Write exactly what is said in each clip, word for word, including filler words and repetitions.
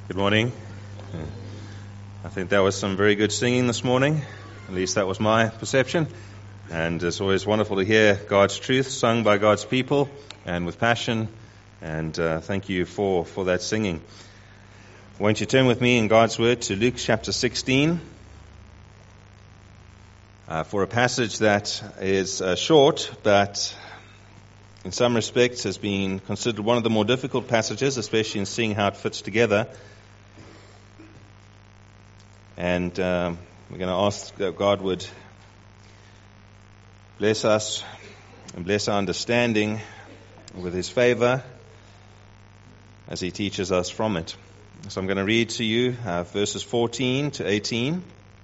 Good morning. I think that was some very good singing this morning. At least that was my perception. And it's always wonderful to hear God's truth sung by God's people and with passion. And uh, thank you for, for that singing. Won't you turn with me in God's Word to Luke chapter sixteen uh, for a passage that is uh, short, but in some respects has been considered one of the more difficult passages, especially in seeing how it fits together. And um, we're going to ask that God would bless us and bless our understanding with His favor as He teaches us from it. So I'm going to read to you uh, verses fourteen to eighteen,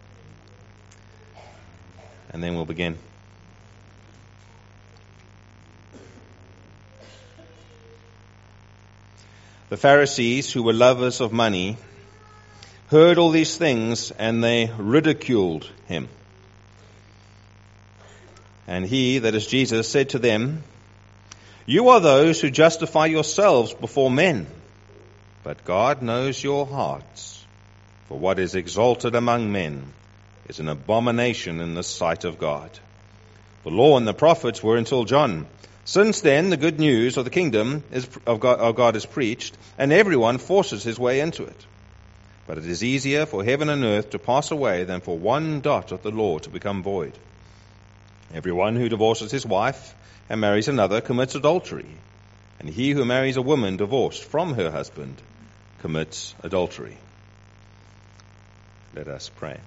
and then we'll begin. The Pharisees, who were lovers of money, heard all these things, and they ridiculed Him. And He, that is Jesus, said to them, "You are those who justify yourselves before men, but God knows your hearts. For what is exalted among men is an abomination in the sight of God. The law and the prophets were until John. Since then, the good news of the kingdom is, of, God, of God is preached, and everyone forces his way into it. But it is easier for heaven and earth to pass away than for one dot of the law to become void. Everyone who divorces his wife and marries another commits adultery, and he who marries a woman divorced from her husband commits adultery." Let us pray.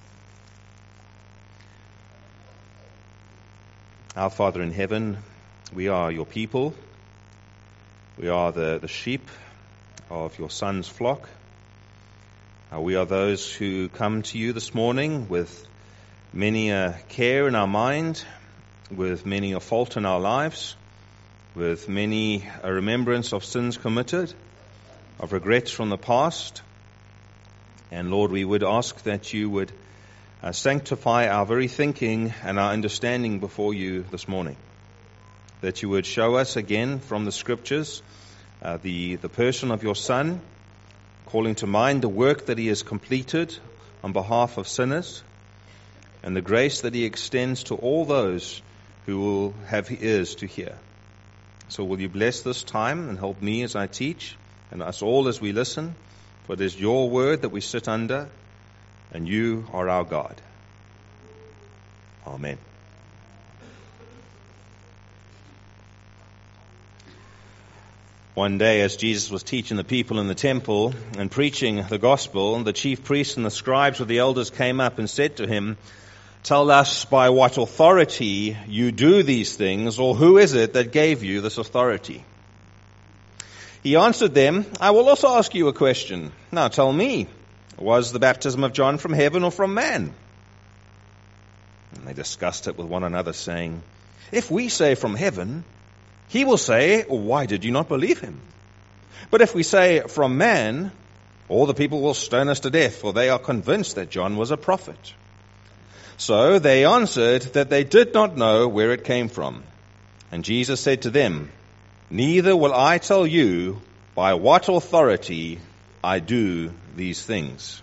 Our Father in heaven, we are your people. We are the, the sheep of your Son's flock. Uh, we are those who come to you this morning with many a care in our mind, with many a fault in our lives, with many a remembrance of sins committed, of regrets from the past. And Lord, we would ask that you would uh, sanctify our very thinking and our understanding before you this morning. That you would show us again from the Scriptures uh, the, the person of your Son, calling to mind the work that He has completed on behalf of sinners, and the grace that He extends to all those who will have ears to hear. So will you bless this time and help me as I teach, and us all as we listen, for it is your word that we sit under, and you are our God. Amen. One day, as Jesus was teaching the people in the temple and preaching the gospel, the chief priests and the scribes with the elders came up and said to him, "Tell us by what authority you do these things, or who is it that gave you this authority?" He answered them, "I will also ask you a question. Now tell me, was the baptism of John from heaven or from man?" And they discussed it with one another, saying, "If we say from heaven, he will say, 'Why did you not believe him?' But if we say from man, all the people will stone us to death, for they are convinced that John was a prophet." So they answered that they did not know where it came from. And Jesus said to them, "Neither will I tell you by what authority I do these things."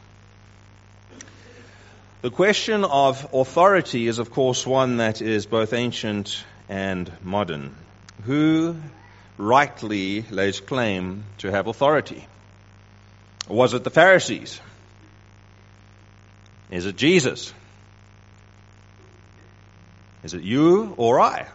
The question of authority is, of course, one that is both ancient and modern. Who rightly lays claim to have authority? Was it the Pharisees? Is it Jesus? Is it you or I?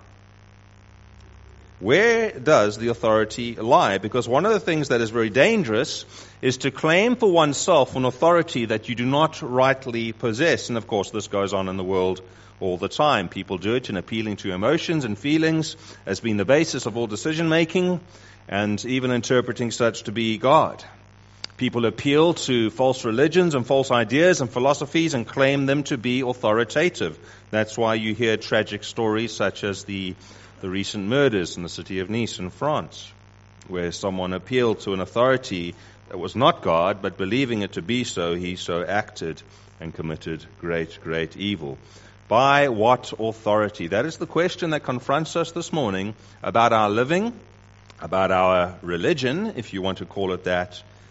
Where does the authority lie? Because one of the things that is very dangerous is to claim for oneself an authority that you do not rightly possess. And of course, this goes on in the world all the time. People do it in appealing to emotions and feelings as being the basis of all decision making, and even interpreting such to be God. People appeal to false religions and false ideas and philosophies and claim them to be authoritative. That's why you hear tragic stories such as the, the recent murders in the city of Nice in France, where someone appealed to an authority that was not God, but believing it to be so, he so acted and committed great, great evil. By what authority? That is the question that confronts us this morning about our living, about our religion, if you want to call it that,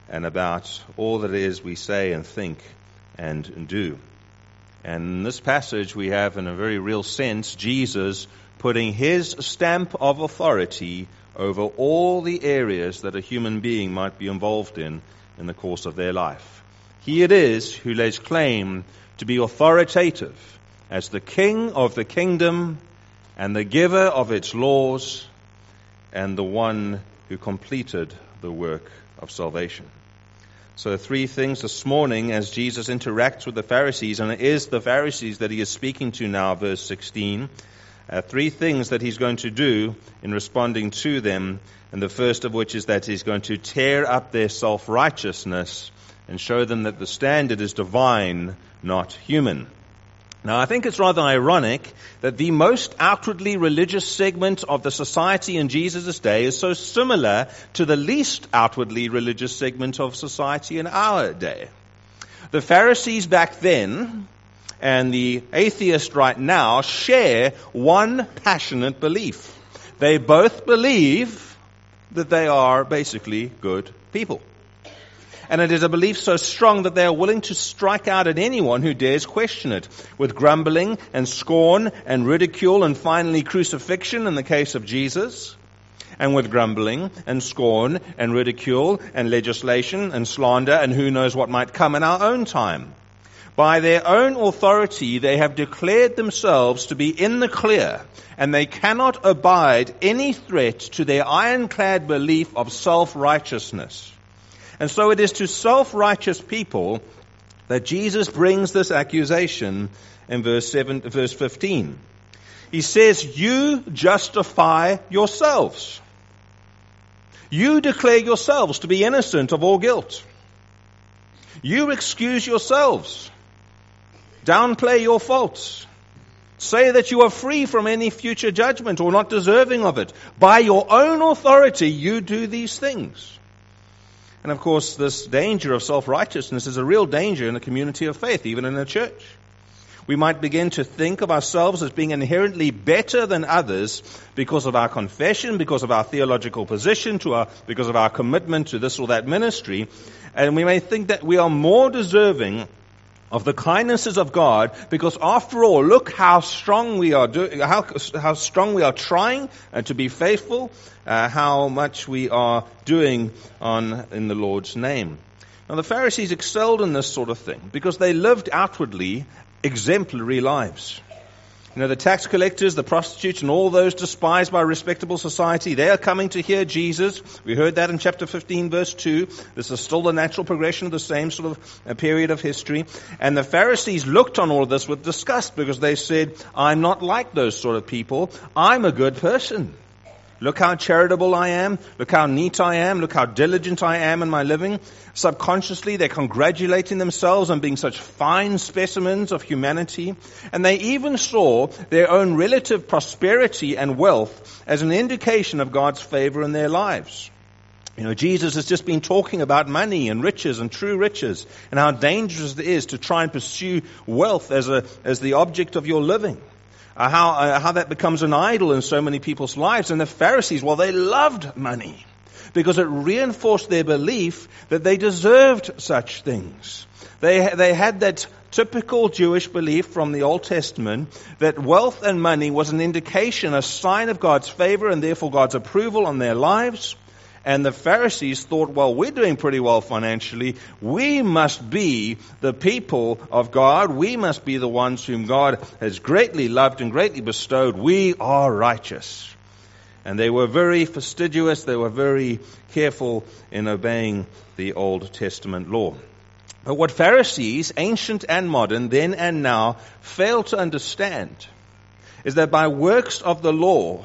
and about all that it is we say and think and do. And in this passage we have, in a very real sense, Jesus putting his stamp of authority over all the areas that a human being might be involved in in the course of their life. He it is who lays claim to be authoritative as the king of the kingdom and the giver of its laws and the one who completed the work of salvation. So three things this morning as Jesus interacts with the Pharisees, and it is the Pharisees that he is speaking to now, verse sixteen. Uh, three things that he's going to do in responding to them, and the first of which is that he's going to tear up their self-righteousness and show them that the standard is divine, not human. Now, I think it's rather ironic that the most outwardly religious segment of the society in Jesus' day is so similar to the least outwardly religious segment of society in our day. The Pharisees back then and the atheist right now share one passionate belief. They both believe that they are basically good people. And it is a belief so strong that they are willing to strike out at anyone who dares question it, with grumbling and scorn and ridicule and finally crucifixion in the case of Jesus, and with grumbling and scorn and ridicule and legislation and slander and who knows what might come in our own time. By their own authority, they have declared themselves to be in the clear, and they cannot abide any threat to their ironclad belief of self-righteousness. And so it is to self-righteous people that Jesus brings this accusation in verse seven, verse fifteen. He says, "You justify yourselves. You declare yourselves to be innocent of all guilt. You excuse yourselves. Downplay your faults. Say that you are free from any future judgment or not deserving of it. By your own authority, you do these things." And of course, this danger of self-righteousness is a real danger in a community of faith, even in a church. We might begin to think of ourselves as being inherently better than others because of our confession, because of our theological position, to our, because of our commitment to this or that ministry. And we may think that we are more deserving of the kindnesses of God, because after all, look how strong we are doing, how how strong we are trying uh, to be faithful, uh, how much we are doing on in the Lord's name. Now, the Pharisees excelled in this sort of thing because they lived outwardly exemplary lives. You know, the tax collectors, the prostitutes, and all those despised by respectable society, they are coming to hear Jesus. We heard that in chapter fifteen, verse two. This is still the natural progression of the same sort of uh, period of history. And the Pharisees looked on all of this with disgust because they said, "I'm not like those sort of people. I'm a good person. Look how charitable I am. Look how neat I am. Look how diligent I am in my living." Subconsciously, they're congratulating themselves on being such fine specimens of humanity. And they even saw their own relative prosperity and wealth as an indication of God's favor in their lives. You know, Jesus has just been talking about money and riches and true riches and how dangerous it is to try and pursue wealth as a as the object of your living. Uh, how uh, how that becomes an idol in so many people's lives. And the Pharisees, well, they loved money because it reinforced their belief that they deserved such things. They they had that typical Jewish belief from the Old Testament that wealth and money was an indication, a sign of God's favor and therefore God's approval on their lives. And the Pharisees thought, well, we're doing pretty well financially. We must be the people of God. We must be the ones whom God has greatly loved and greatly bestowed. We are righteous. And they were very fastidious. They were very careful in obeying the Old Testament law. But what Pharisees, ancient and modern, then and now, fail to understand is that by works of the law,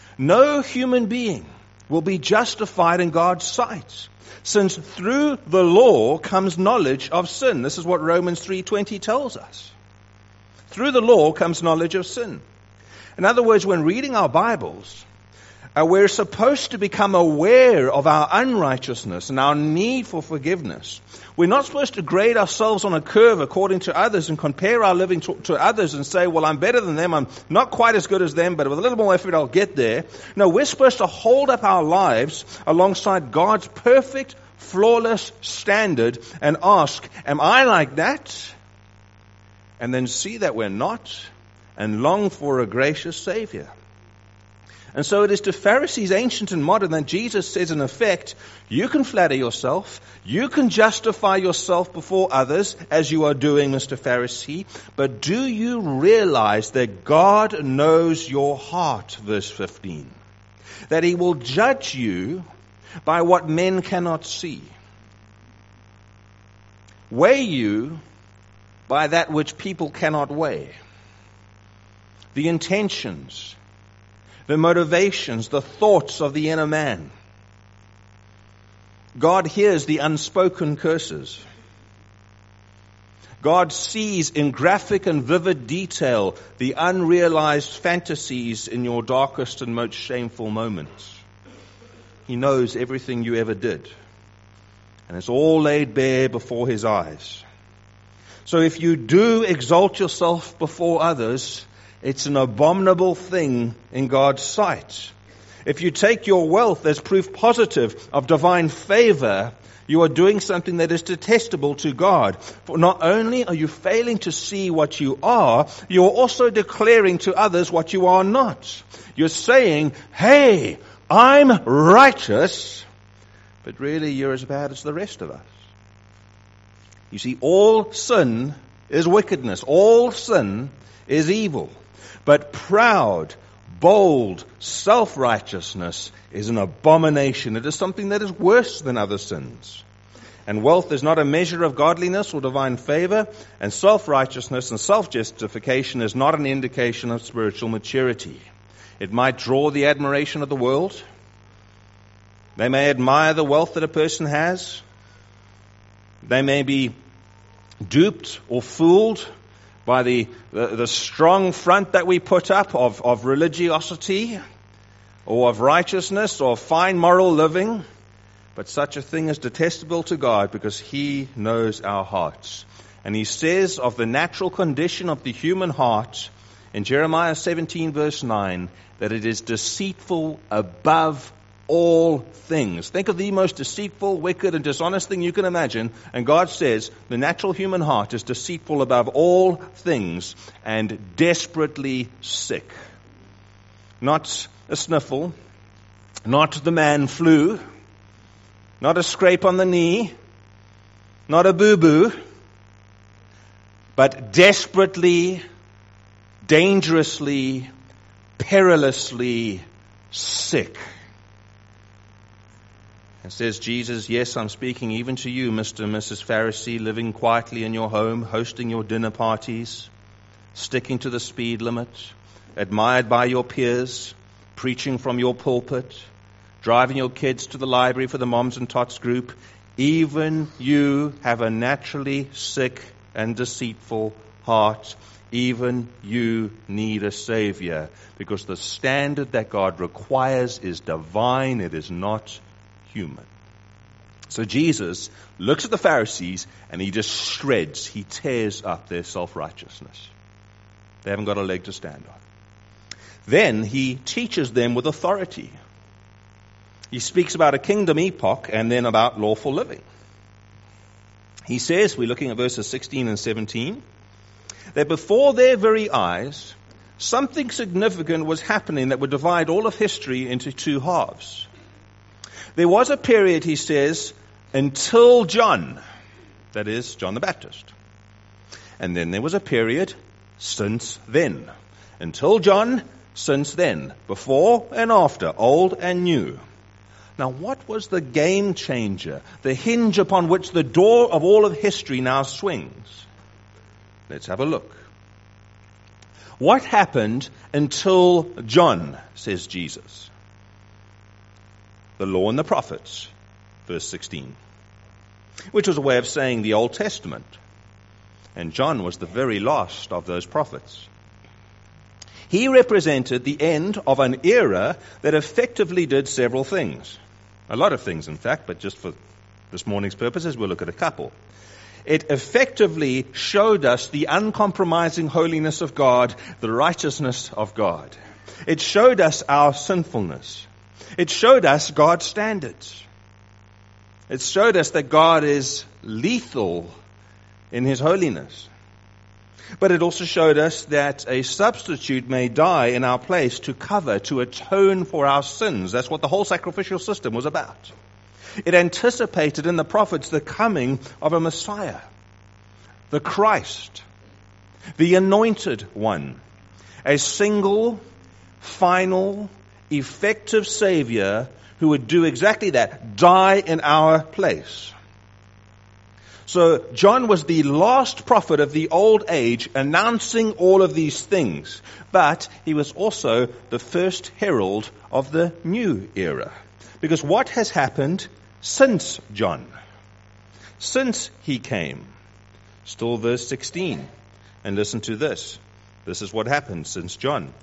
no human being will be justified in God's sight, since through the law comes knowledge of sin. This is what Romans three twenty tells us. Through the law comes knowledge of sin. In other words, when reading our Bibles, uh, we're supposed to become aware of our unrighteousness and our need for forgiveness. We're not supposed to grade ourselves on a curve according to others and compare our living to, to others and say, well, I'm better than them. I'm not quite as good as them, but with a little more effort, I'll get there. No, we're supposed to hold up our lives alongside God's perfect, flawless standard and ask, am I like that? And then see that we're not and long for a gracious Savior. And so it is to Pharisees, ancient and modern, that Jesus says, in effect, you can flatter yourself, you can justify yourself before others, as you are doing, Mister Pharisee, but do you realize that God knows your heart, verse fifteen, that He will judge you by what men cannot see, weigh you by that which people cannot weigh, the intentions, the motivations, the thoughts of the inner man. God hears the unspoken curses. God sees in graphic and vivid detail the unrealized fantasies in your darkest and most shameful moments. He knows everything you ever did. And it's all laid bare before His eyes. So if you do exalt yourself before others, it's an abominable thing in God's sight. If you take your wealth as proof positive of divine favor, you are doing something that is detestable to God. For not only are you failing to see what you are, you are also declaring to others what you are not. You're saying, hey, I'm righteous, but really you're as bad as the rest of us. You see, all sin is wickedness. All sin is evil. But proud, bold, self-righteousness is an abomination. It is something that is worse than other sins. And wealth is not a measure of godliness or divine favor, and self-righteousness and self-justification is not an indication of spiritual maturity. It might draw the admiration of the world. They may admire the wealth that a person has. They may be duped or fooled by the, the, the strong front that we put up of, of religiosity or of righteousness or fine moral living. But such a thing is detestable to God because He knows our hearts. And He says of the natural condition of the human heart in Jeremiah seventeen verse nine that it is deceitful above all things. Think of the most deceitful, wicked, and dishonest thing you can imagine. And God says the natural human heart is deceitful above all things and desperately sick. Not a sniffle, not the man flu, not a scrape on the knee, not a boo-boo, but desperately, dangerously, perilously sick. And says Jesus, yes, I'm speaking even to you, Mister and Missus Pharisee, living quietly in your home, hosting your dinner parties, sticking to the speed limit, admired by your peers, preaching from your pulpit, driving your kids to the library for the Moms and Tots group. Even you have a naturally sick and deceitful heart. Even you need a Savior, because the standard that God requires is divine. It is not human. So Jesus looks at the Pharisees and He just shreds, He tears up their self-righteousness. They haven't got a leg to stand on. Then He teaches them with authority. He speaks about a kingdom epoch and then about lawful living. He says, we're looking at verses sixteen and seventeen, that before their very eyes, something significant was happening that would divide all of history into two halves. There was a period, he says, until John, that is, John the Baptist. And then there was a period since then. Until John, since then. Before and after, old and new. Now, what was the game changer, the hinge upon which the door of all of history now swings? Let's have a look. What happened until John, says Jesus? The law and the prophets, verse sixteen, which was a way of saying the Old Testament. And John was the very last of those prophets. He represented the end of an era that effectively did several things. A lot of things, in fact, but just for this morning's purposes, we'll look at a couple. It effectively showed us the uncompromising holiness of God, the righteousness of God. It showed us our sinfulness. It showed us God's standards. It showed us that God is lethal in his holiness. But it also showed us that a substitute may die in our place to cover, to atone for our sins. That's what the whole sacrificial system was about. It anticipated in the prophets the coming of a Messiah, the Christ, the anointed one, a single, final, effective Savior who would do exactly that, die in our place. So John was the last prophet of the old age announcing all of these things. But he was also the first herald of the new era. Because what has happened since John? Since he came? Still verse sixteen. And listen to this. This is what happened since John.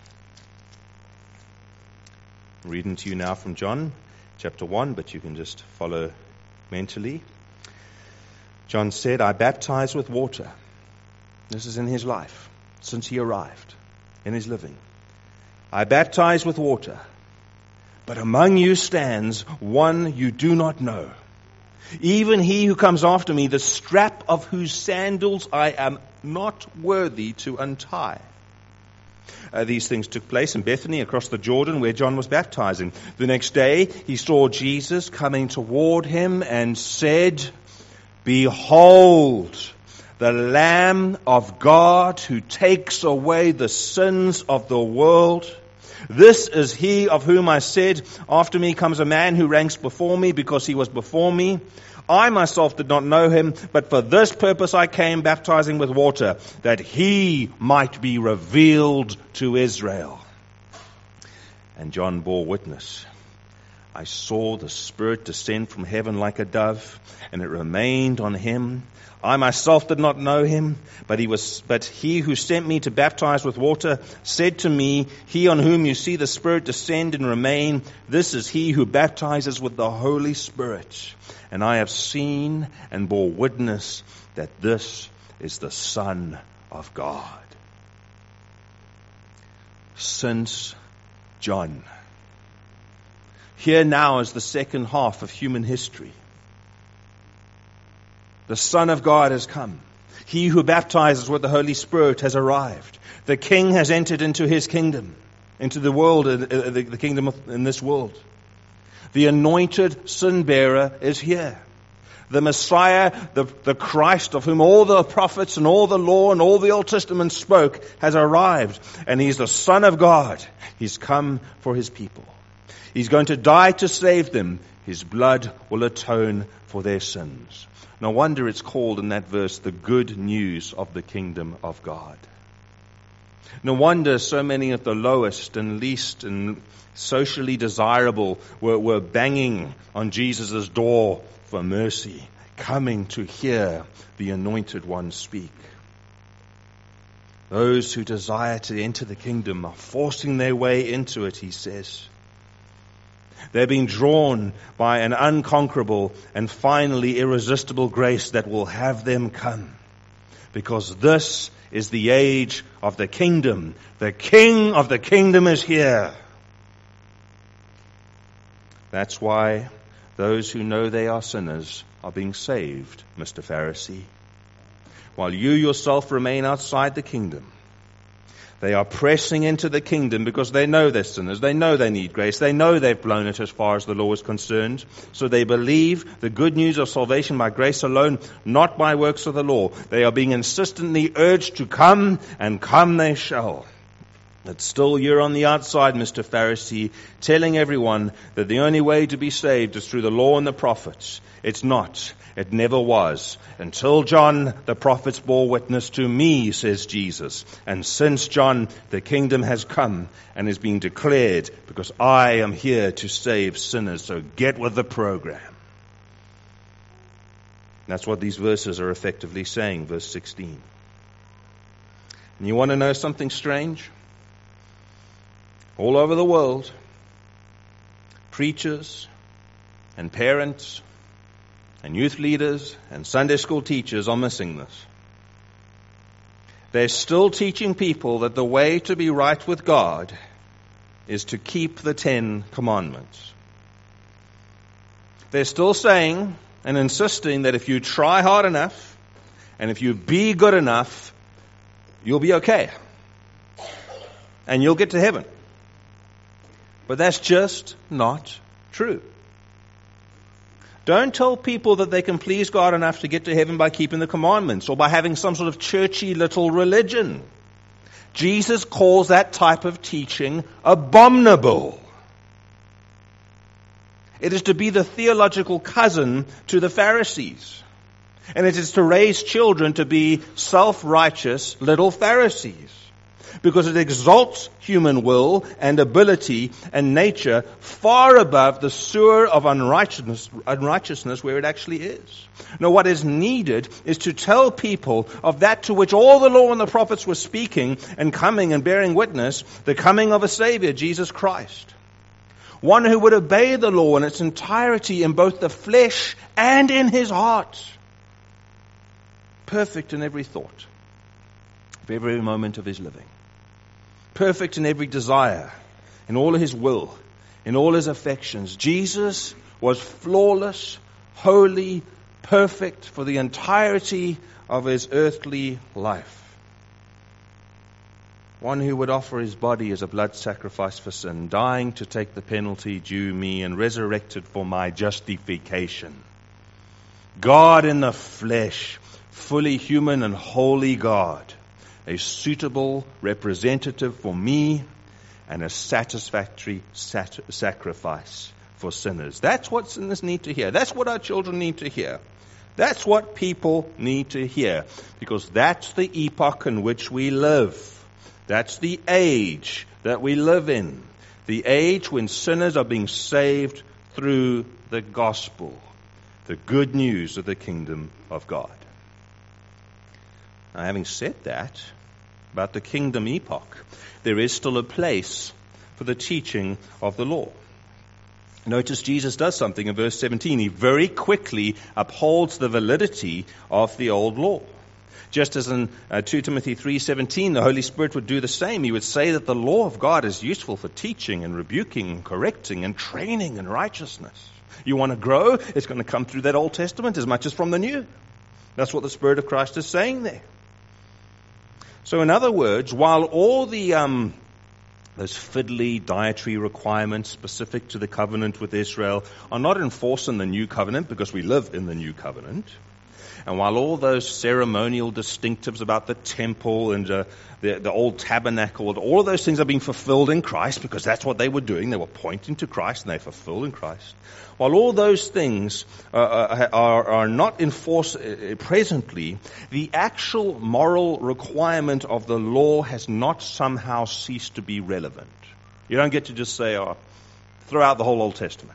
I'm reading to you now from John chapter one, but you can just follow mentally. John said, I baptize with water. This is in his life, since he arrived, in his living. I baptize with water, but among you stands one you do not know. Even he who comes after me, the strap of whose sandals I am not worthy to untie. Uh, these things took place in Bethany across the Jordan where John was baptizing. The next day he saw Jesus coming toward him and said, Behold, the Lamb of God who takes away the sins of the world. This is he of whom I said, after me comes a man who ranks before me because he was before me. I myself did not know him, but for this purpose I came baptizing with water, that he might be revealed to Israel. And John bore witness. I saw the Spirit descend from heaven like a dove, and it remained on him. I myself did not know him, but he was, but he who sent me to baptize with water said to me, He on whom you see the Spirit descend and remain, this is he who baptizes with the Holy Spirit. And I have seen and bore witness that this is the Son of God. Since John. Here now is the second half of human history. The Son of God has come. He who baptizes with the Holy Spirit has arrived. The King has entered into his kingdom, into the world, uh, the, the kingdom of, in this world. The anointed sin bearer is here. The Messiah, the, the Christ of whom all the prophets and all the law and all the Old Testament spoke has arrived. And he's the Son of God. He's come for his people. He's going to die to save them. His blood will atone for their sins. No wonder it's called in that verse the good news of the kingdom of God. No wonder so many of the lowest and least and socially desirable were, were banging on Jesus' door for mercy, coming to hear the anointed one speak. Those who desire to enter the kingdom are forcing their way into it, he says. They're being drawn by an unconquerable and finally irresistible grace that will have them come. Because this is the age of the kingdom. The King of the kingdom is here. That's why those who know they are sinners are being saved, Mister Pharisee. While you yourself remain outside the kingdom. They are pressing into the kingdom because they know they're sinners. They know they need grace. They know they've blown it as far as the law is concerned. So they believe the good news of salvation by grace alone, not by works of the law. They are being insistently urged to come, and come they shall. But still you're on the outside, Mister Pharisee, telling everyone that the only way to be saved is through the law and the prophets. It's not. It never was. Until John, the prophets bore witness to me, says Jesus. And since John, the kingdom has come and is being declared because I am here to save sinners. So get with the program. That's what these verses are effectively saying, verse sixteen. And you want to know something strange? All over the world, preachers and parents and youth leaders and Sunday school teachers are missing this. They're still teaching people that the way to be right with God is to keep the Ten Commandments. They're still saying and insisting that if you try hard enough and if you be good enough, you'll be okay. And you'll get to heaven. But that's just not true. Don't tell people that they can please God enough to get to heaven by keeping the commandments or by having some sort of churchy little religion. Jesus calls that type of teaching abominable. It is to be the theological cousin to the Pharisees. And it is to raise children to be self-righteous little Pharisees. Because it exalts human will and ability and nature far above the sewer of unrighteousness, unrighteousness where it actually is. Now, what is needed is to tell people of that to which all the law and the prophets were speaking and coming and bearing witness, the coming of a Savior, Jesus Christ. One who would obey the law in its entirety in both the flesh and in his heart. Perfect in every thought, of every moment of his living. Perfect in every desire, in all of his will, in all his affections. Jesus was flawless, holy, perfect for the entirety of his earthly life. One who would offer his body as a blood sacrifice for sin, dying to take the penalty due me and resurrected for my justification. God in the flesh, fully human and holy God. A suitable representative for me and a satisfactory sat- sacrifice for sinners. That's what sinners need to hear. That's what our children need to hear. That's what people need to hear. Because that's the epoch in which we live. That's the age that we live in. The age when sinners are being saved through the gospel. The good news of the kingdom of God. Now, having said that, about the kingdom epoch, there is still a place for the teaching of the law. Notice Jesus does something in verse seventeen. He very quickly upholds the validity of the old law. Just as in uh, Second Timothy three seventeen, the Holy Spirit would do the same. He would say that the law of God is useful for teaching and rebuking and correcting and training in righteousness. You want to grow? It's going to come through that Old Testament as much as from the New. That's what the Spirit of Christ is saying there. So in other words, while all the um, those fiddly dietary requirements specific to the covenant with Israel are not enforced in the new covenant because we live in the new covenant, and while all those ceremonial distinctives about the temple and uh, the, the old tabernacle, all of those things are being fulfilled in Christ because that's what they were doing. They were pointing to Christ and they fulfilled in Christ. While all those things uh, are, are not enforced uh, presently, the actual moral requirement of the law has not somehow ceased to be relevant. You don't get to just say, oh, throw out the whole Old Testament.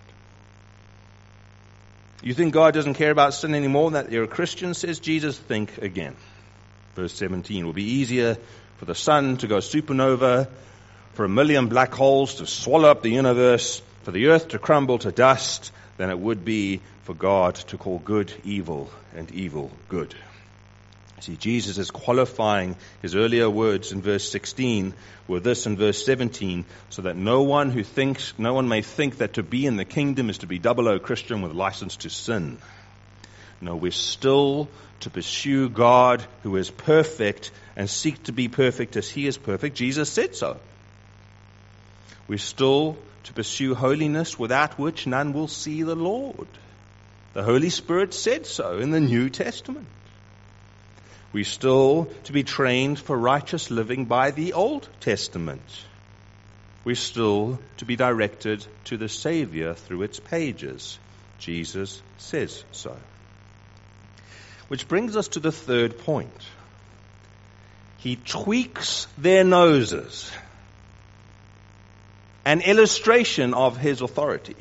You think God doesn't care about sin anymore than that you're a Christian, says Jesus? Think again. Verse seventeen, it will be easier for the sun to go supernova, for a million black holes to swallow up the universe, for the earth to crumble to dust, than it would be for God to call good evil and evil good. See, Jesus is qualifying his earlier words in verse sixteen with this in verse seventeen, so that no one who thinks, no one may think that to be in the kingdom is to be double O Christian with license to sin. No, we're still to pursue God who is perfect and seek to be perfect as he is perfect. Jesus said so. We're still to pursue holiness without which none will see the Lord. The Holy Spirit said so in the New Testament. We're still to be trained for righteous living by the Old Testament. We're still to be directed to the Savior through its pages. Jesus says so. Which brings us to the third point. He tweaks their noses. An illustration of his authority.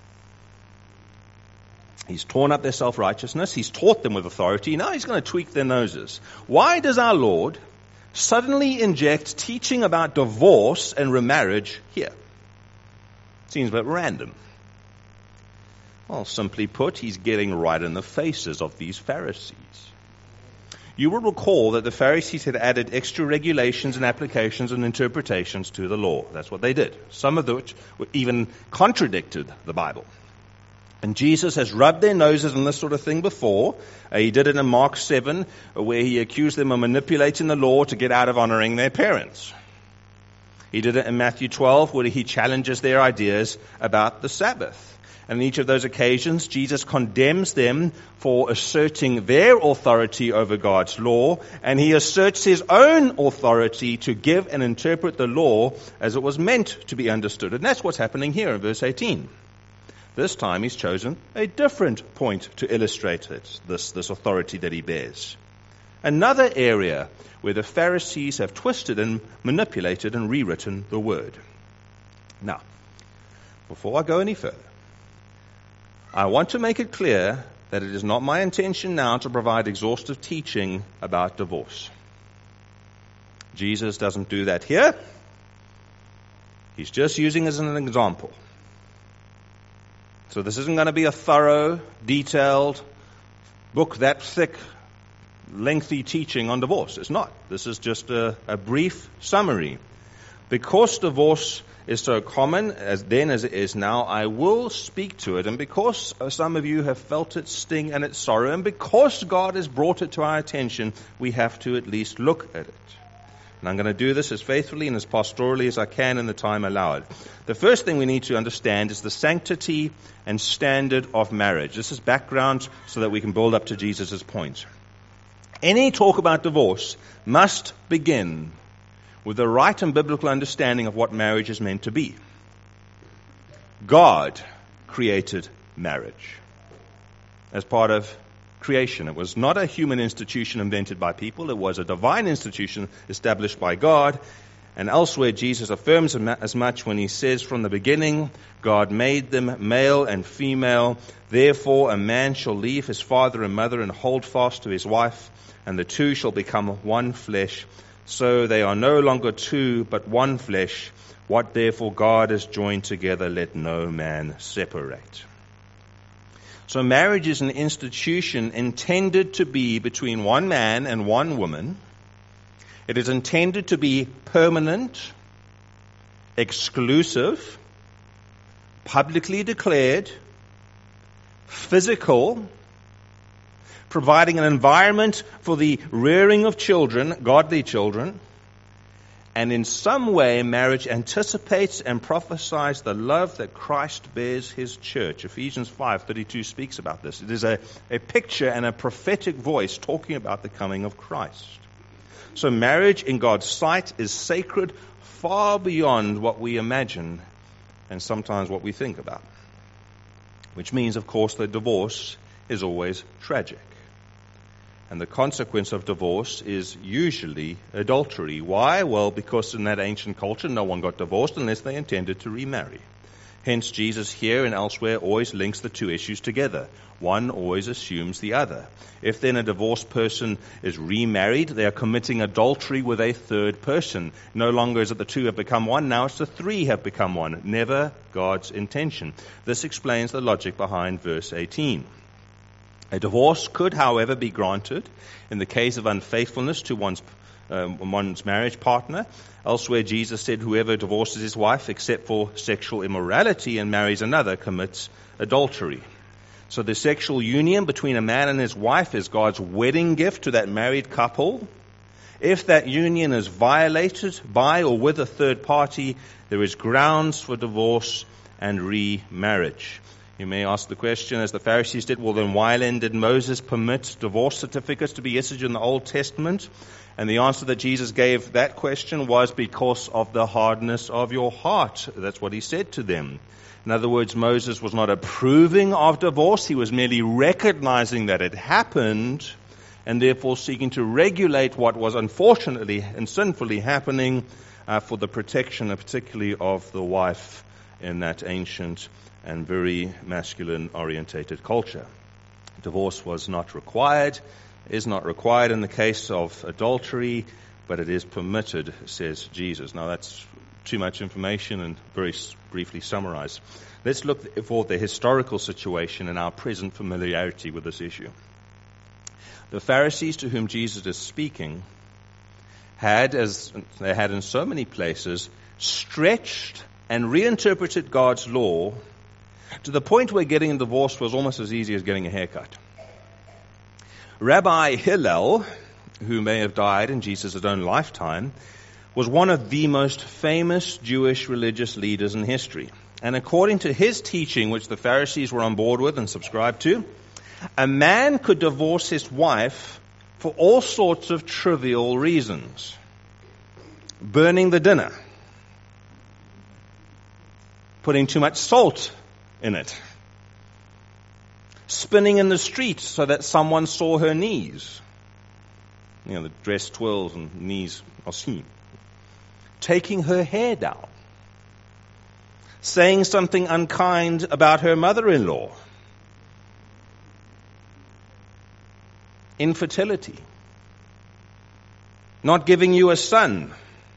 He's torn up their self-righteousness. He's taught them with authority. Now he's going to tweak their noses. Why does our Lord suddenly inject teaching about divorce and remarriage here? Seems a bit random. Well, simply put, he's getting right in the faces of these Pharisees. You will recall that the Pharisees had added extra regulations and applications and interpretations to the law. That's what they did. Some of which even contradicted the Bible. And Jesus has rubbed their noses in this sort of thing before. Uh, he did it in Mark seven, where he accused them of manipulating the law to get out of honoring their parents. He did it in Matthew twelve, where he challenges their ideas about the Sabbath. And in each of those occasions, Jesus condemns them for asserting their authority over God's law, and he asserts his own authority to give and interpret the law as it was meant to be understood. And that's what's happening here in verse eighteen. This time he's chosen a different point to illustrate it, this, this authority that he bears. Another area where the Pharisees have twisted and manipulated and rewritten the word. Now, before I go any further, I want to make it clear that it is not my intention now to provide exhaustive teaching about divorce. Jesus doesn't do that here. He's just using it as an example. So this isn't going to be a thorough, detailed book that thick, lengthy teaching on divorce. It's not. This is just a, a brief summary. Because divorce is so common as then as it is now, I will speak to it. And because some of you have felt its sting and its sorrow, and because God has brought it to our attention, we have to at least look at it. And I'm going to do this as faithfully and as pastorally as I can in the time allowed. The first thing we need to understand is the sanctity and standard of marriage. This is background so that we can build up to Jesus' point. Any talk about divorce must begin with the right and biblical understanding of what marriage is meant to be. God created marriage as part of creation. It was not a human institution invented by people. It was a divine institution established by God. And elsewhere, Jesus affirms as much when he says, from the beginning, God made them male and female. Therefore, a man shall leave his father and mother and hold fast to his wife, and the two shall become one flesh. So they are no longer two, but one flesh. What therefore God has joined together, let no man separate. So marriage is an institution intended to be between one man and one woman. It is intended to be permanent, exclusive, publicly declared, physical, providing an environment for the rearing of children, godly children, and in some way marriage anticipates and prophesies the love that Christ bears his church. Ephesians five thirty-two speaks about this. It is a, a picture and a prophetic voice talking about the coming of Christ. So marriage in God's sight is sacred far beyond what we imagine and sometimes what we think about. Which means, of course, that divorce is always tragic. And the consequence of divorce is usually adultery. Why? Well, because in that ancient culture, no one got divorced unless they intended to remarry. Hence, Jesus here and elsewhere always links the two issues together. One always assumes the other. If then a divorced person is remarried, they are committing adultery with a third person. No longer is it the two have become one, now it's the three have become one. Never God's intention. This explains the logic behind verse eighteen. A divorce could, however, be granted in the case of unfaithfulness to one's, um, one's marriage partner. Elsewhere, Jesus said, whoever divorces his wife except for sexual immorality and marries another commits adultery. So the sexual union between a man and his wife is God's wedding gift to that married couple. If that union is violated by or with a third party, there is grounds for divorce and remarriage. You may ask the question, as the Pharisees did, well then why then did Moses permit divorce certificates to be issued in the Old Testament? And the answer that Jesus gave that question was because of the hardness of your heart. That's what he said to them. In other words, Moses was not approving of divorce. He was merely recognizing that it happened and therefore seeking to regulate what was unfortunately and sinfully happening uh, for the protection, particularly of the wife in that ancient and very masculine-orientated culture. Divorce was not required, is not required in the case of adultery, but it is permitted, says Jesus. Now that's too much information and very briefly summarized. Let's look for the historical situation and our present familiarity with this issue. The Pharisees to whom Jesus is speaking had, as they had in so many places, stretched and reinterpreted God's law to the point where getting a divorce was almost as easy as getting a haircut. Rabbi Hillel, who may have died in Jesus' own lifetime, was one of the most famous Jewish religious leaders in history. And according to his teaching, which the Pharisees were on board with and subscribed to, a man could divorce his wife for all sorts of trivial reasons. Burning the dinner. Putting too much salt in it. Spinning in the street so that someone saw her knees. You know, the dress twirls and knees are seen. Taking her hair down. Saying something unkind about her mother-in-law. Infertility. Not giving you a son.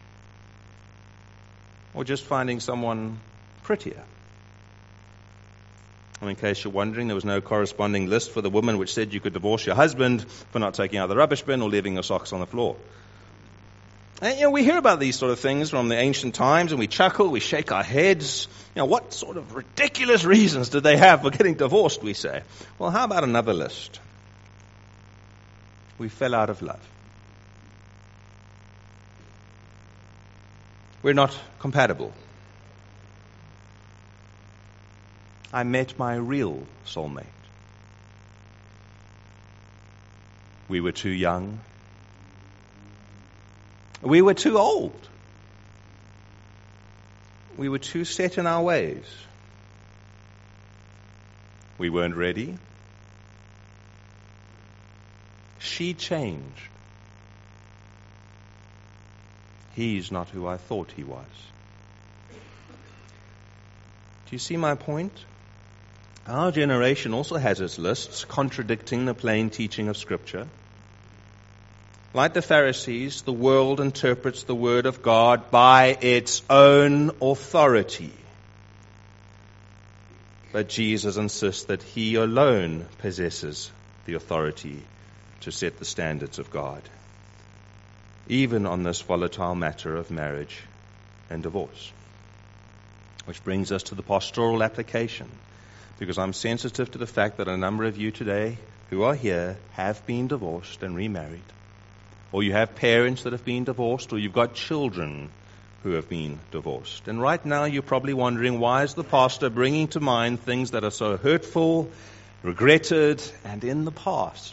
Or just finding someone prettier. And in case you're wondering, there was no corresponding list for the woman which said you could divorce your husband for not taking out the rubbish bin or leaving your socks on the floor. And, you know, we hear about these sort of things from the ancient times, and we chuckle, we shake our heads. You know, what sort of ridiculous reasons did they have for getting divorced, we say? Well, how about another list? We fell out of love. We're not compatible. I met my real soulmate. We were too young. We were too old. We were too set in our ways. We weren't ready. She changed. He's not who I thought he was. Do you see my point? Our generation also has its lists contradicting the plain teaching of Scripture. Like the Pharisees, the world interprets the Word of God by its own authority. But Jesus insists that He alone possesses the authority to set the standards of God, even on this volatile matter of marriage and divorce. Which brings us to the pastoral application, because I'm sensitive to the fact that a number of you today who are here have been divorced and remarried, or you have parents that have been divorced, or you've got children who have been divorced. And right now you're probably wondering, why is the pastor bringing to mind things that are so hurtful, regretted, and in the past?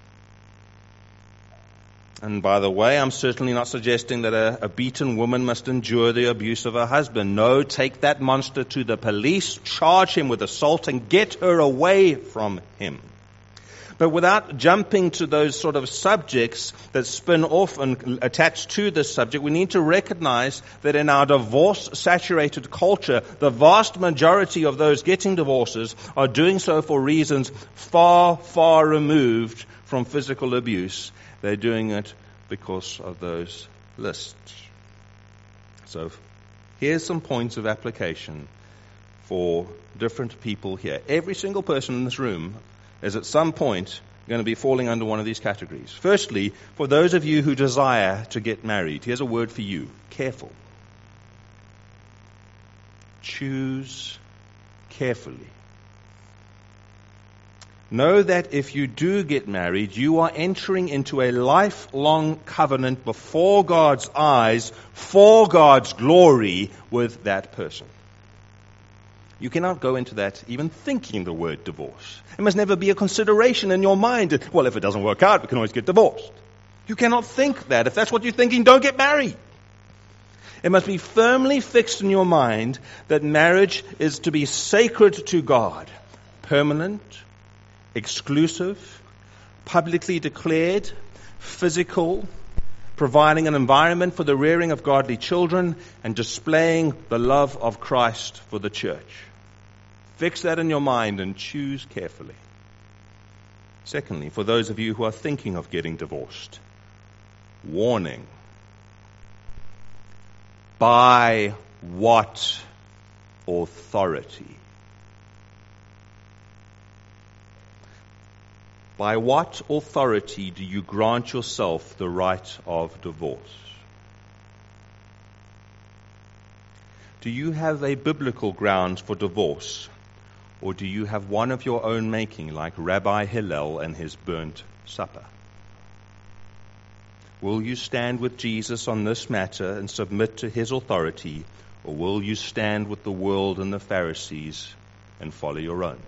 And by the way, I'm certainly not suggesting that a, a beaten woman must endure the abuse of her husband. No, take that monster to the police, charge him with assault, and get her away from him. But without jumping to those sort of subjects that spin off and attach to this subject, we need to recognize that in our divorce-saturated culture, the vast majority of those getting divorces are doing so for reasons far, far removed from physical abuse. They're doing it because of those lists. So here's some points of application for different people here. Every single person in this room is at some point going to be falling under one of these categories. Firstly, for those of you who desire to get married, here's a word for you: careful. Choose carefully. Know that if you do get married, you are entering into a lifelong covenant before God's eyes, for God's glory, with that person. You cannot go into that even thinking the word divorce. It must never be a consideration in your mind. Well, if it doesn't work out, we can always get divorced. You cannot think that. If that's what you're thinking, don't get married. It must be firmly fixed in your mind that marriage is to be sacred to God, permanent, exclusive, publicly declared, physical, providing an environment for the rearing of godly children, and displaying the love of Christ for the church. Fix that in your mind and choose carefully. Secondly, for those of you who are thinking of getting divorced, warning. By what authority? By what authority do you grant yourself the right of divorce? Do you have a biblical ground for divorce, Or do you have one of your own making, like Rabbi Hillel and his burnt supper? Will you stand with Jesus on this matter and submit to his authority, or will you stand with the world and the Pharisees and follow your own?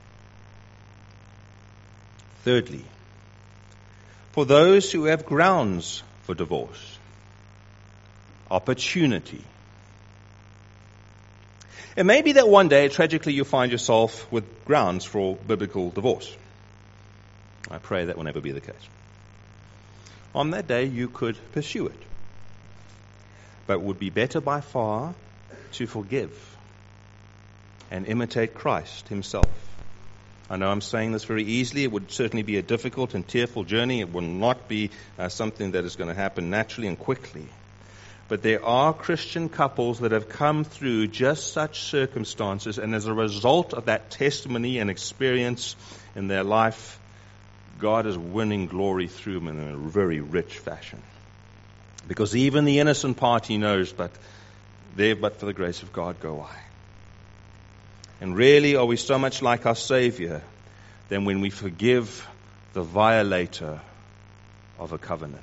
Thirdly, for those who have grounds for divorce, opportunity. It may be that one day, tragically, you find yourself with grounds for biblical divorce. I pray that will never be the case. On that day, you could pursue it. But it would be better by far to forgive and imitate Christ himself. I know I'm saying this very easily. It would certainly be a difficult and tearful journey. It will not be uh, something that is going to happen naturally and quickly. But there are Christian couples that have come through just such circumstances, and as a result of that testimony and experience in their life, God is winning glory through them in a very rich fashion. Because even the innocent party knows, but there, but for the grace of God, go I. And really, are we so much like our Savior than when we forgive the violator of a covenant?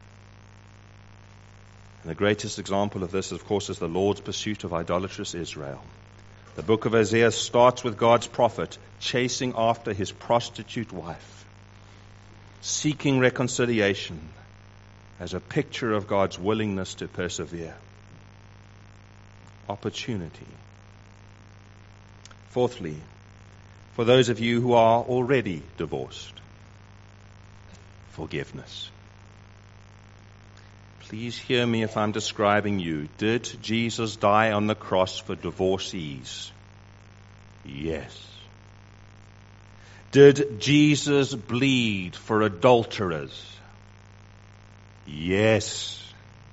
And the greatest example of this, of course, is the Lord's pursuit of idolatrous Israel. The book of Isaiah starts with God's prophet chasing after his prostitute wife, seeking reconciliation as a picture of God's willingness to persevere. Opportunity. Fourthly, for those of you who are already divorced, forgiveness. Please hear me if I'm describing you. Did Jesus die on the cross for divorcees? Yes. Did Jesus bleed for adulterers? Yes.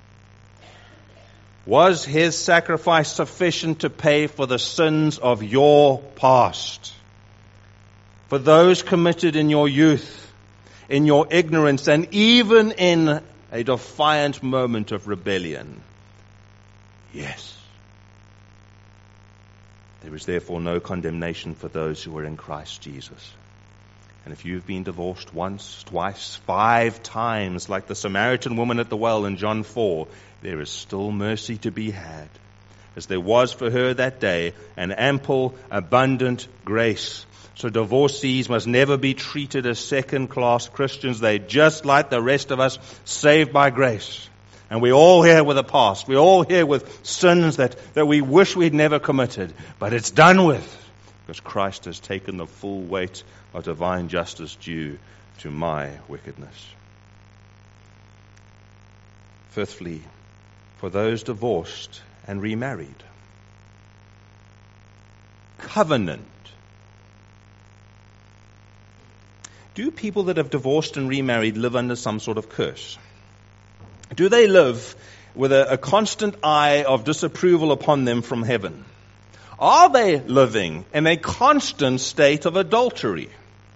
Was his sacrifice sufficient to pay for the sins of your past? For those committed in your youth, in your ignorance, and even in a defiant moment of rebellion? Yes. There is therefore no condemnation for those who are in Christ Jesus. And if you've been divorced once, twice, five times, like the Samaritan woman at the well in John four, there is still mercy to be had, as there was for her that day, an ample, abundant grace. So divorcees must never be treated as second-class Christians. They're just like the rest of us, saved by grace. And we're all here with a past. We're all here with sins that, that we wish we'd never committed. But it's done with, because Christ has taken the full weight of divine justice due to my wickedness. Fifthly, for those divorced and remarried, covenant. Do people that have divorced and remarried live under some sort of curse? Do they live with a, a constant eye of disapproval upon them from heaven? Are they living in a constant state of adultery?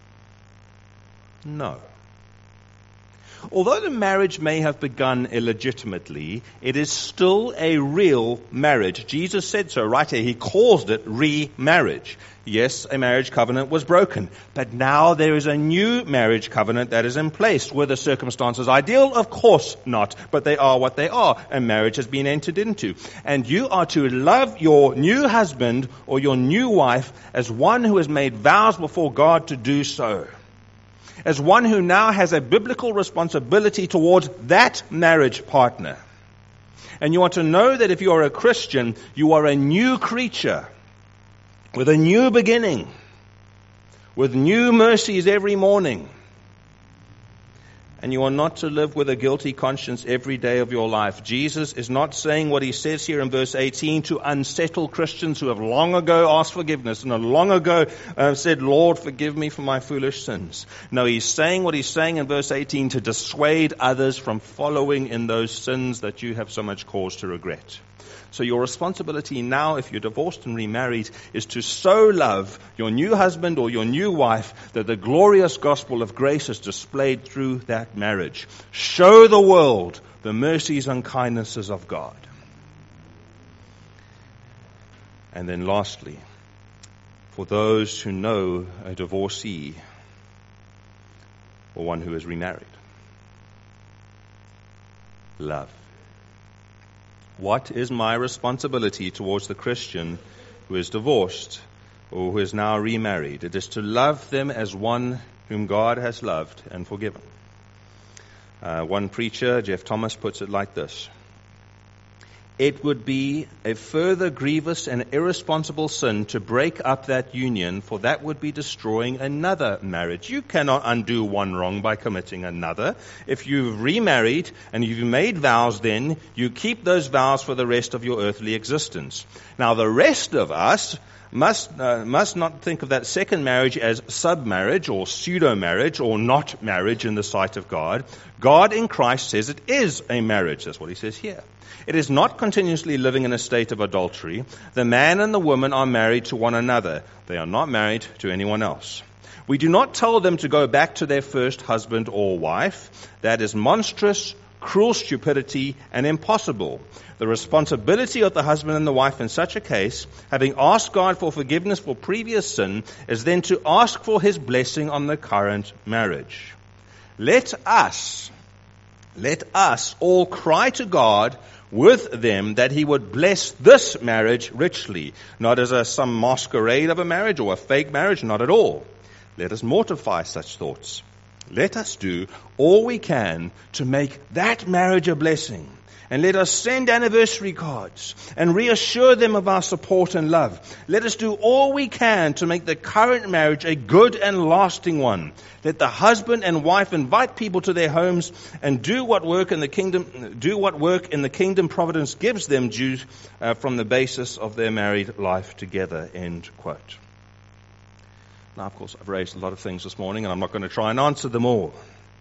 No. Although the marriage may have begun illegitimately, it is still a real marriage. Jesus said so right here. He calls it remarriage. Yes, a marriage covenant was broken, but now there is a new marriage covenant that is in place. Were the circumstances ideal? Of course not, but they are what they are. A marriage has been entered into. And you are to love your new husband or your new wife as one who has made vows before God to do so. As one who now has a biblical responsibility towards that marriage partner. And you are to know that if you are a Christian, you are a new creature with a new beginning, with new mercies every morning. And you are not to live with a guilty conscience every day of your life. Jesus is not saying what he says here in verse eighteen to unsettle Christians who have long ago asked forgiveness and have long ago uh, said, Lord, forgive me for my foolish sins. No, he's saying what he's saying in verse eighteen to dissuade others from following in those sins that you have so much cause to regret. So your responsibility now, if you're divorced and remarried, is to so love your new husband or your new wife that the glorious gospel of grace is displayed through that marriage. Show the world the mercies and kindnesses of God. And then lastly, for those who know a divorcee or one who is remarried? Love. What is my responsibility towards the Christian who is divorced or who is now remarried? It is to love them as one whom God has loved and forgiven. Uh, one preacher, Jeff Thomas, puts it like this: it would be a further grievous and irresponsible sin to break up that union, for that would be destroying another marriage. You cannot undo one wrong by committing another. If you've remarried and you've made vows, then you keep those vows for the rest of your earthly existence. Now, the rest of us must uh, must not think of that second marriage as sub-marriage or pseudo-marriage or not marriage in the sight of God. God in Christ says it is a marriage. That's what he says here. It is not continuously living in a state of adultery. The man and the woman are married to one another. They are not married to anyone else. We do not tell them to go back to their first husband or wife. That is monstrous, cruel stupidity, and impossible. The responsibility of the husband and the wife in such a case, having asked God for forgiveness for previous sin, is then to ask for his blessing on the current marriage. Let us, let us all cry to God with them that he would bless this marriage richly, not as a, some masquerade of a marriage or a fake marriage, not at all. Let us mortify such thoughts. Let us do all we can to make that marriage a blessing. And let us send anniversary cards and reassure them of our support and love. Let us do all we can to make the current marriage a good and lasting one. Let the husband and wife invite people to their homes and do what work in the kingdom, do what work in the kingdom providence gives them due uh, from the basis of their married life together. End quote. Now, of course, I've raised a lot of things this morning, and I'm not going to try and answer them all.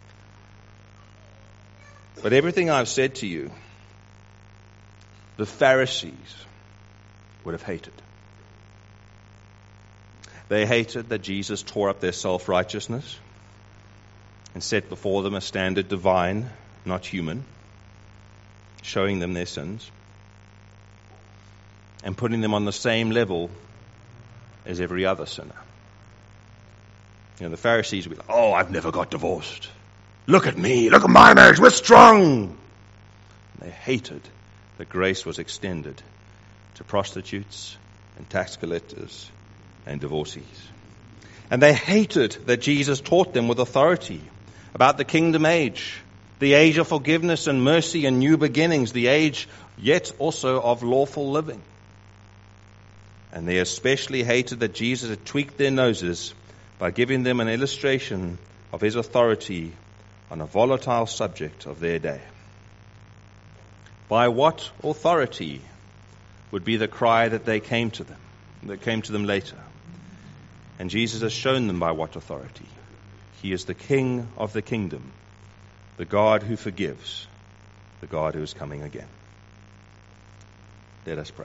But everything I've said to you, the Pharisees would have hated. They hated that Jesus tore up their self-righteousness and set before them a standard divine, not human, showing them their sins and putting them on the same level as every other sinner. You know, the Pharisees would be like, oh, I've never got divorced. Look at me. Look at my marriage. We're strong. And they hated that grace was extended to prostitutes and tax collectors and divorcees. And they hated that Jesus taught them with authority about the kingdom age, the age of forgiveness and mercy and new beginnings, the age yet also of lawful living. And they especially hated that Jesus had tweaked their noses by giving them an illustration of his authority on a volatile subject of their day. By what authority would be the cry that they came to them, that came to them later. And Jesus has shown them by what authority. He is the King of the kingdom, the God who forgives, the God who is coming again. Let us pray.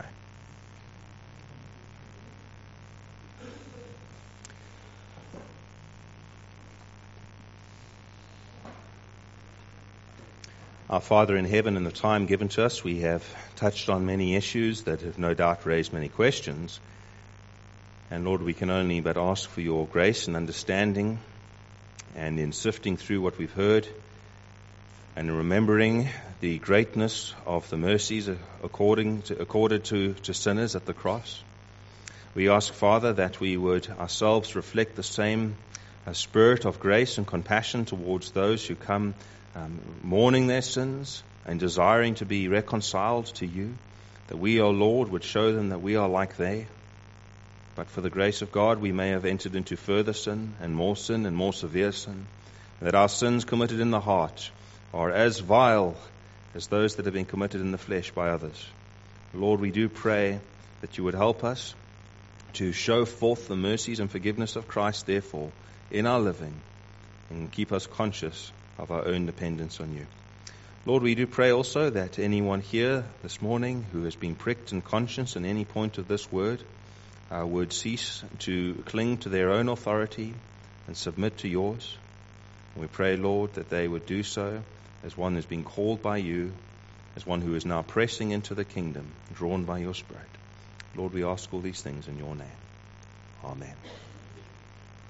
Our Father in heaven, in the time given to us, we have touched on many issues that have no doubt raised many questions. And Lord, we can only but ask for your grace and understanding, and in sifting through what we've heard and remembering the greatness of the mercies according to, accorded to, to sinners at the cross. We ask, Father, that we would ourselves reflect the same uh, spirit of grace and compassion towards those who come Um, mourning their sins and desiring to be reconciled to you, that we, O Lord, would show them that we are like they. But for the grace of God, we may have entered into further sin and more sin and more severe sin, and that our sins committed in the heart are as vile as those that have been committed in the flesh by others. Lord, we do pray that you would help us to show forth the mercies and forgiveness of Christ, therefore, in our living, and keep us conscious of our own dependence on you. Lord, we do pray also that anyone here this morning who has been pricked in conscience in any point of this word uh, would cease to cling to their own authority and submit to yours. And we pray, Lord, that they would do so as one who has been called by you, as one who is now pressing into the kingdom, drawn by your Spirit. Lord, we ask all these things in your name. Amen.